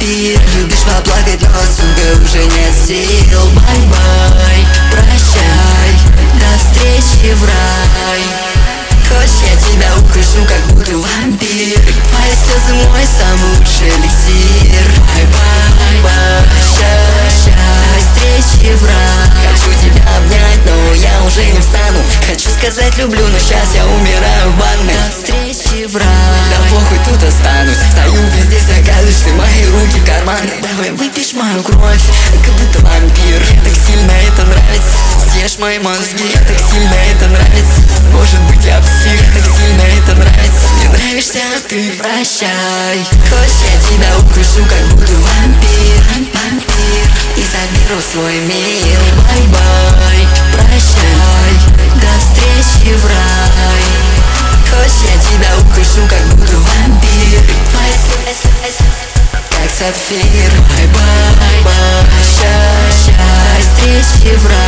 вампир. Любишь поплакать, но, сука, уже нет сил. Бай-бай, прощай, до встречи в рай. Хочешь, я тебя укушу, как будто вампир. Твои слезы мой самый лучший эликсир. Бай-бай, прощай, до встречи в рай. Хочу тебя обнять, но я уже не встану. Хочу сказать люблю, но сейчас я умираю в ванной. До встречи в рай. Да похуй, тут останусь. Стою везде, оказываешься, мои руки в карманы. Давай выпьешь мою кровь, как будто вампир. Мне так сильно это нравится. Съешь мои мозги, мне так сильно это нравится. Может быть я псих, так сильно это нравится. Мне нравишься ты, прощай. Хочешь, я тебя укушу, как будто вампир. Вампир, и заберу свой мир. Бай-бай, прощай, до встречи в рай. Хочешь, я тебя укушу, как будто вампир. Как сапфир. Бай-бай, прощай, до встречи в рай.